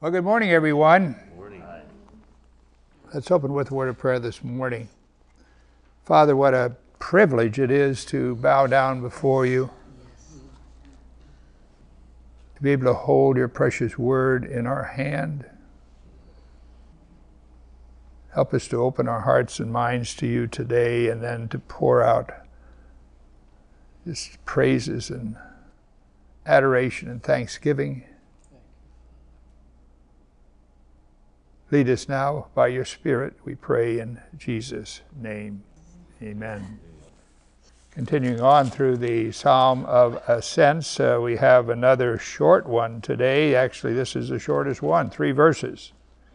Well, good morning, everyone. Good morning. Let's open with a word of prayer this morning. Father, what a privilege it is to bow down before you, to be able to hold your precious word in our hand. Help us to open our hearts and minds to you today, and then to pour out just praises and adoration and thanksgiving. Lead us now by your Spirit, we pray in Jesus' name. Amen. Continuing on through the Psalm of Ascents, we have another short one today. Actually, this is the shortest one, 3 verses.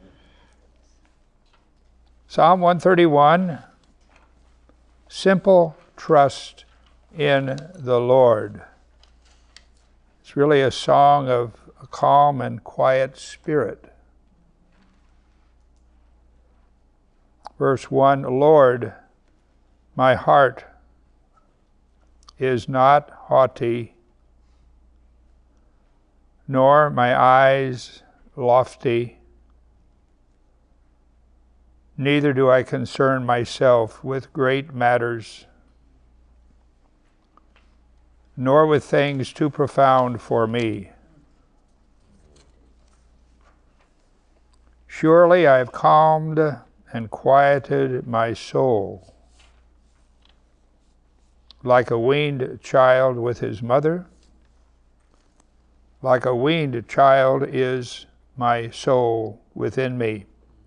Psalm 131, Simple Trust in the Lord. It's really a song of a calm and quiet spirit. Verse 1, Lord, my heart is not haughty, nor my eyes lofty. Neither do I concern myself with great matters, nor with things too profound for me. Surely I have calmed and quieted my soul, like a weaned child with his mother. Like a weaned child is my soul within me.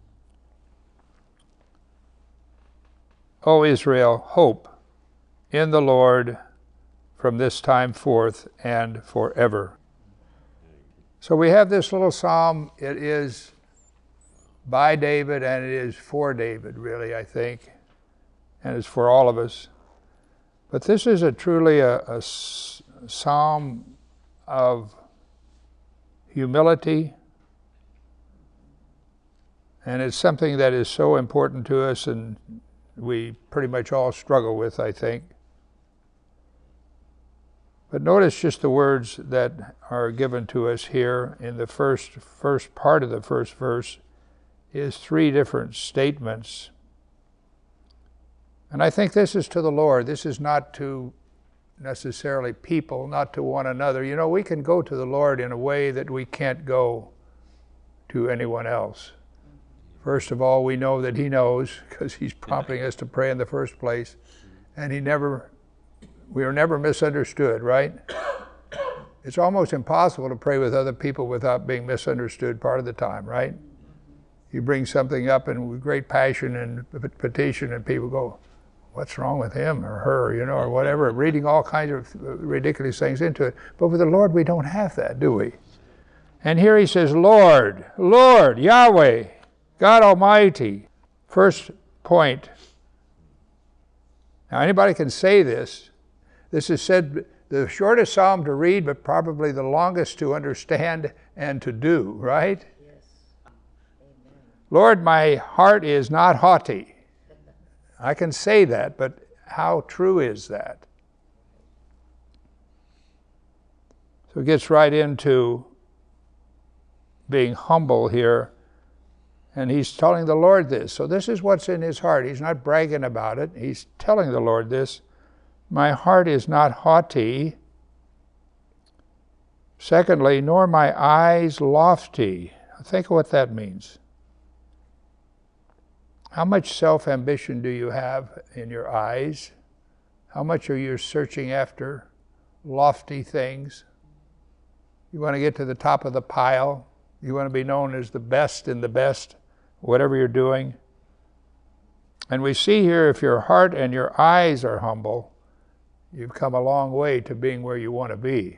O Israel, hope in the Lord from this time forth and forever. So we have this little psalm. It is by David, and it is for David, really, I think, and it's for all of us. But this is truly a psalm of humility, and it's something that is so important to us, and we pretty much all struggle with, I think. But notice just the words that are given to us here in the first part of the first verse is 3 different statements. And I think this is to the Lord. This is not to necessarily people, not to one another. You know, we can go to the Lord in a way that we can't go to anyone else. First of all, we know that He knows, because He's prompting us to pray in the first place. And we are never misunderstood, right? It's almost impossible to pray with other people without being misunderstood part of the time, right? You bring something up and with great passion and petition, and people go, what's wrong with him or her, you know, or whatever, reading all kinds of ridiculous things into it. But with the Lord, we don't have that, do we? And here he says, Lord, Lord, Yahweh, God Almighty. First point. Now, anybody can say this. This is said, the shortest psalm to read, but probably the longest to understand and to do, right? Lord, my heart is not haughty. I can say that, but how true is that? So it gets right into being humble here, and he's telling the Lord this. So this is what's in his heart. He's not bragging about it. He's telling the Lord this. My heart is not haughty. Secondly, nor my eyes lofty. Think of what that means. How much self-ambition do you have in your eyes? How much are you searching after lofty things? You want to get to the top of the pile. You want to be known as the best in the best, whatever you're doing. And we see here, if your heart and your eyes are humble, you've come a long way to being where you want to be.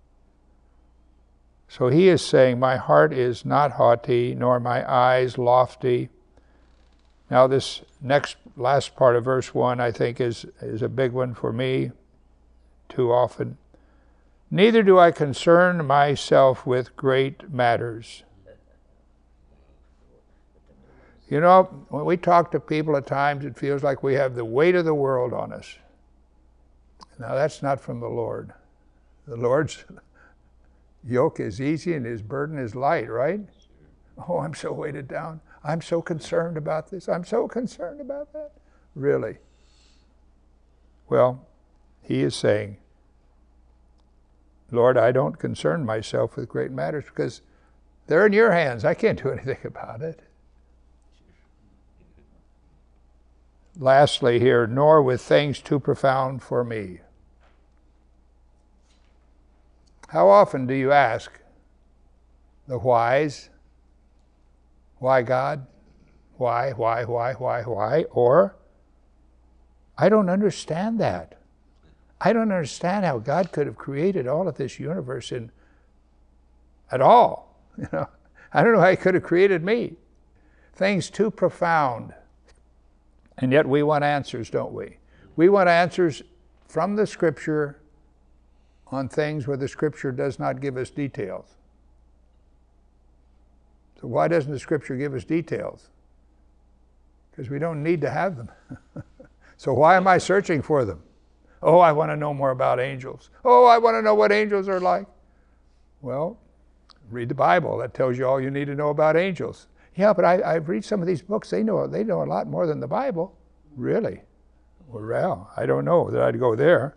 So he is saying, my heart is not haughty, nor my eyes lofty. Now this last part of verse 1, I think, is a big one for me too often. Neither do I concern myself with great matters. You know, when we talk to people at times, it feels like we have the weight of the world on us. Now that's not from the Lord. The Lord's yoke is easy and his burden is light, right? Oh, I'm so weighted down. I'm so concerned about this. I'm so concerned about that. Really? Well, he is saying, Lord, I don't concern myself with great matters because they're in your hands. I can't do anything about it. Lastly here, nor with things too profound for me. How often do you ask the whys, why God? Why? Or, I don't understand that. I don't understand how God could have created all of this universe at all. You know, I don't know how he could have created me. Things too profound. And yet we want answers, don't we? We want answers from the Scripture on things where the Scripture does not give us details. So why doesn't the Scripture give us details? Because we don't need to have them. So why am I searching for them? Oh, I want to know more about angels. Oh, I want to know what angels are like. Well, read the Bible. That tells you all you need to know about angels. Yeah, but I've read some of these books. They know a lot more than the Bible. Really? Well, I don't know that I'd go there.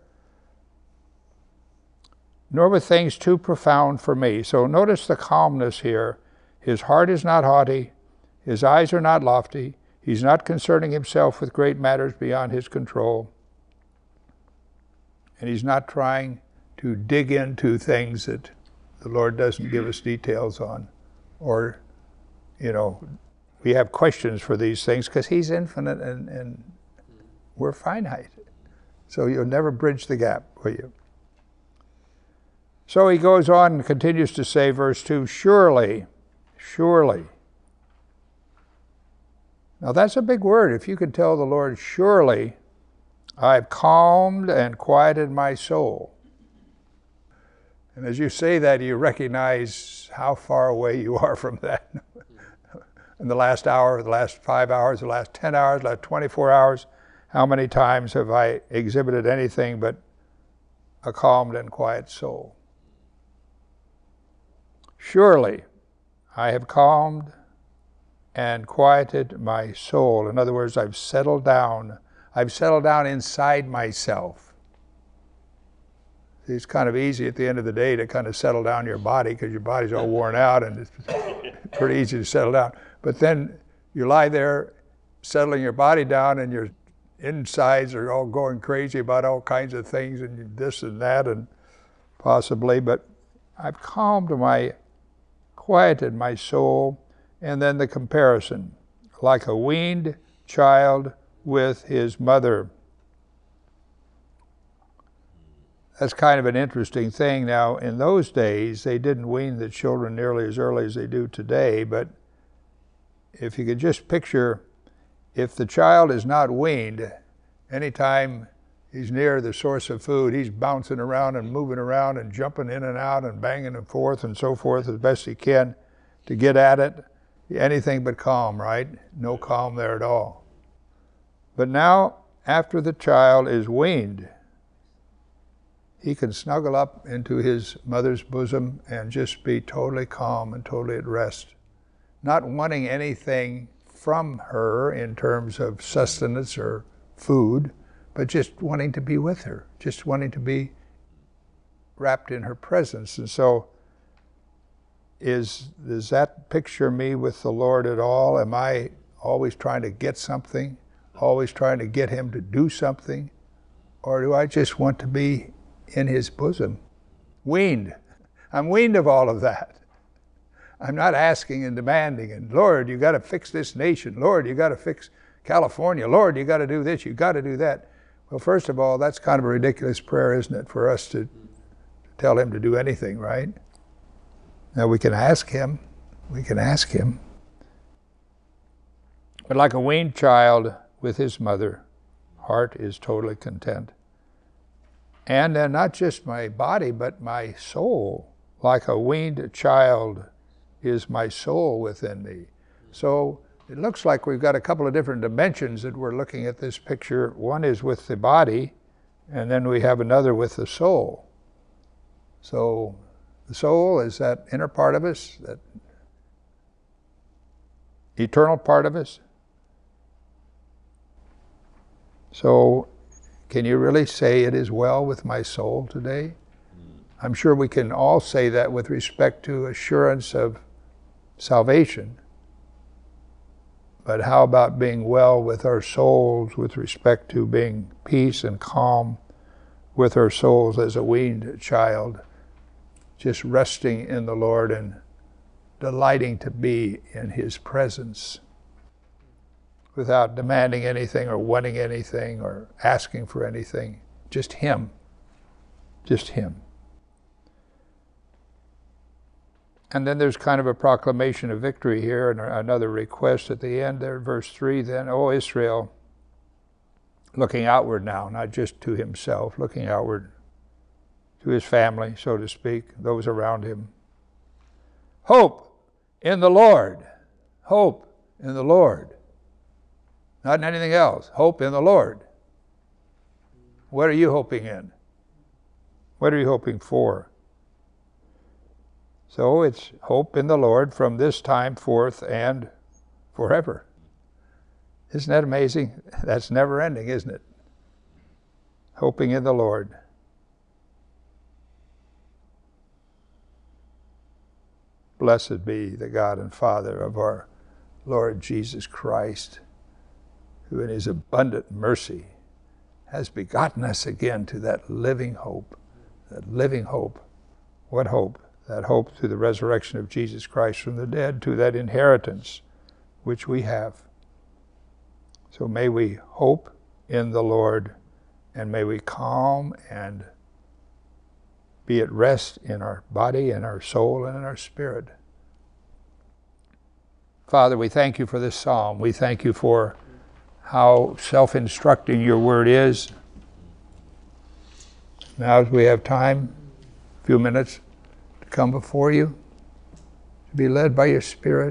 Nor with things too profound for me. So notice the calmness here. His heart is not haughty. His eyes are not lofty. He's not concerning himself with great matters beyond his control. And he's not trying to dig into things that the Lord doesn't give us details on. Or, you know, we have questions for these things because he's infinite and we're finite. So you'll never bridge the gap, will you? So he goes on and continues to say, verse 2, surely. Now that's a big word. If you could tell the Lord, surely, I've calmed and quieted my soul. And as you say that, you recognize how far away you are from that. In the last hour, the last 5 hours, the last 10 hours, the last 24 hours, how many times have I exhibited anything but a calmed and quiet soul? Surely, I have calmed and quieted my soul. In other words, I've settled down. I've settled down inside myself. It's kind of easy at the end of the day to kind of settle down your body because your body's all worn out and it's pretty easy to settle down. But then you lie there settling your body down and your insides are all going crazy about all kinds of things and this and that and possibly. But I've quieted my soul. And then the comparison, like a weaned child with his mother. That's kind of an interesting thing. Now, in those days, they didn't wean the children nearly as early as they do today, but if you could just picture, if the child is not weaned, anytime he's near the source of food, he's bouncing around and moving around and jumping in and out and banging and forth as best he can to get at it. Anything but calm, right? No calm there at all. But now, after the child is weaned, he can snuggle up into his mother's bosom and just be totally calm and totally at rest. Not wanting anything from her in terms of sustenance or food, but just wanting to be with her, just wanting to be wrapped in her presence. And so, does that picture me with the Lord at all? Am I always trying to get something, always trying to get him to do something? Or do I just want to be in his bosom? Weaned. I'm weaned of all of that. I'm not asking and demanding, and Lord, you got to fix this nation. Lord, you got to fix California. Lord, you got to do this, you got to do that. Well, first of all, that's kind of a ridiculous prayer, isn't it, for us to tell him to do anything, right? Now we can ask him. But like a weaned child with his mother, heart is totally content. And then not just my body, but my soul. Like a weaned child is my soul within me. So it looks like we've got a couple of different dimensions that we're looking at this picture. One is with the body, and then we have another with the soul. So the soul is that inner part of us that eternal part of us. So, can you really say it is well with my soul today? I'm sure we can all say that with respect to assurance of salvation. But how about being well with our souls with respect to being peace and calm with our souls as a weaned child, just resting in the Lord and delighting to be in His presence without demanding anything or wanting anything or asking for anything. Just Him. Just Him. And then there's kind of a proclamation of victory here and another request at the end there, verse 3, then, O Israel, looking outward now, not just to himself, looking outward to his family, so to speak, those around him. Hope in the Lord. Hope in the Lord. Not in anything else. Hope in the Lord. What are you hoping in? What are you hoping for? So it's hope in the Lord from this time forth and forever. Isn't that amazing? That's never ending, isn't it? Hoping in the Lord. Blessed be the God and Father of our Lord Jesus Christ, who in His abundant mercy has begotten us again to that living hope. That living hope. What hope? That hope through the resurrection of Jesus Christ from the dead, to that inheritance which we have. So may we hope in the Lord, and may we calm and be at rest in our body and our soul and in our spirit. Father, we thank you for this psalm. We thank you for how self-instructing your word is. Now as we have time, a few minutes, to come before you, to be led by your Spirit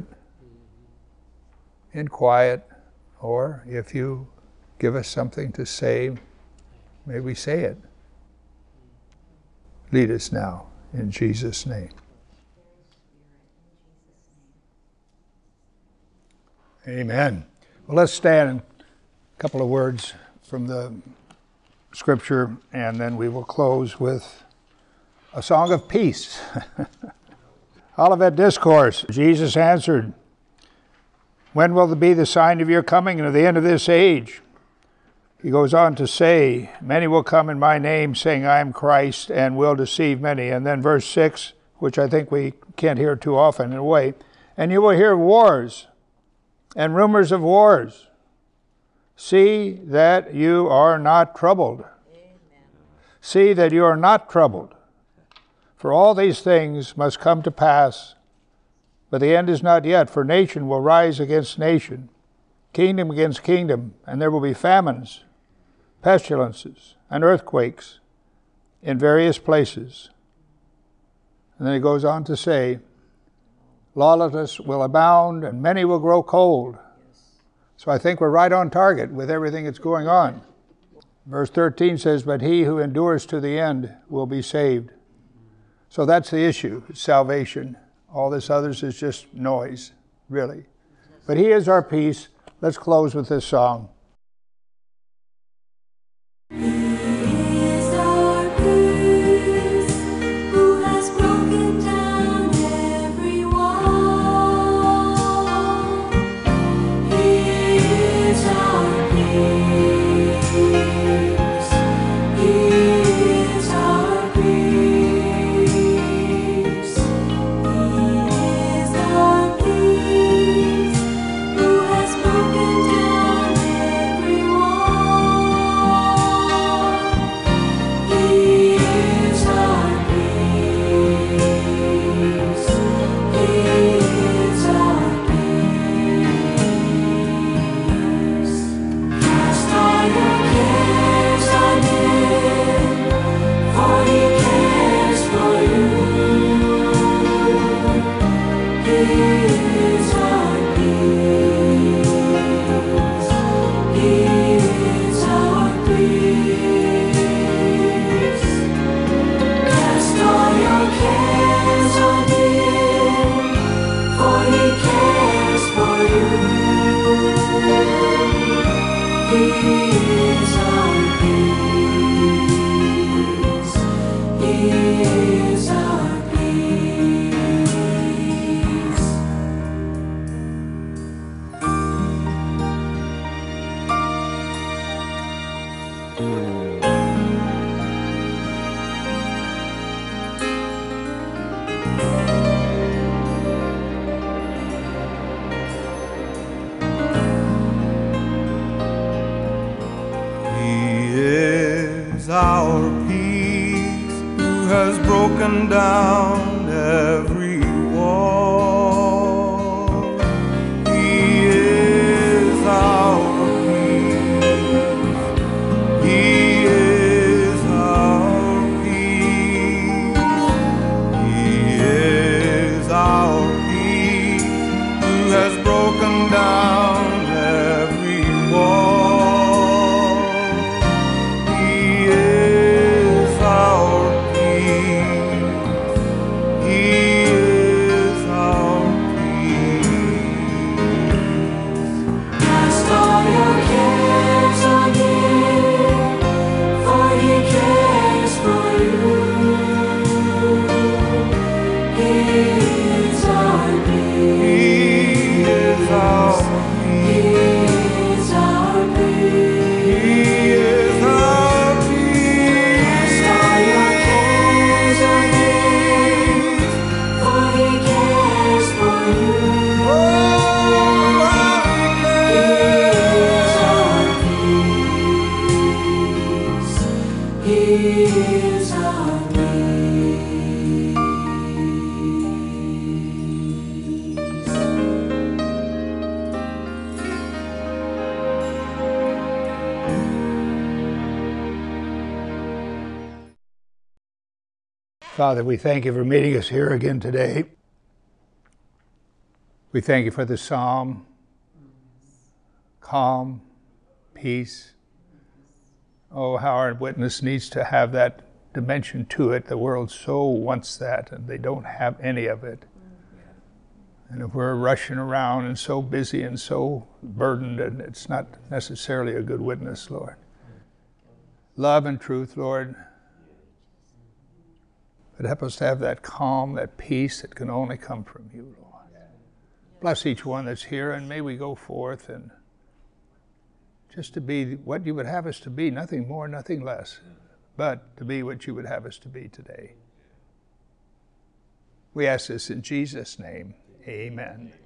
in quiet, or if you give us something to say, may we say it. Lead us now, in Jesus' name. Amen. Well, let's stand and a couple of words from the Scripture, and then we will close with a song of peace. Olivet Discourse. Jesus answered, when will be the sign of your coming and of the end of this age? He goes on to say, many will come in my name, saying I am Christ, and will deceive many. And then verse 6, which I think we can't hear too often in a way, and you will hear wars and rumors of wars. See that you are not troubled. Amen. See that you are not troubled. For all these things must come to pass, but the end is not yet, for nation will rise against nation, kingdom against kingdom, and there will be famines, pestilences, and earthquakes in various places. And then he goes on to say, lawlessness will abound, and many will grow cold. So I think we're right on target with everything that's going on. Verse 13 says, but he who endures to the end will be saved. So that's the issue, salvation. All this others is just noise, really. But He is our peace. Let's close with this song. Who has broken down our peace, who has broken down every wall. He is our peace. He is our peace. He is our peace, who has broken down every wall. Father, we thank you for meeting us here again today. We thank you for the psalm, calm, peace. Oh, how our witness needs to have that dimension to it. The world so wants that, and they don't have any of it. And if we're rushing around and so busy and so burdened, and it's not necessarily a good witness, Lord. Love and truth, Lord. But help us to have that calm, that peace that can only come from you, Lord. Bless each one that's here, and may we go forth and just to be what you would have us to be, nothing more, nothing less, but to be what you would have us to be today. We ask this in Jesus' name. Amen.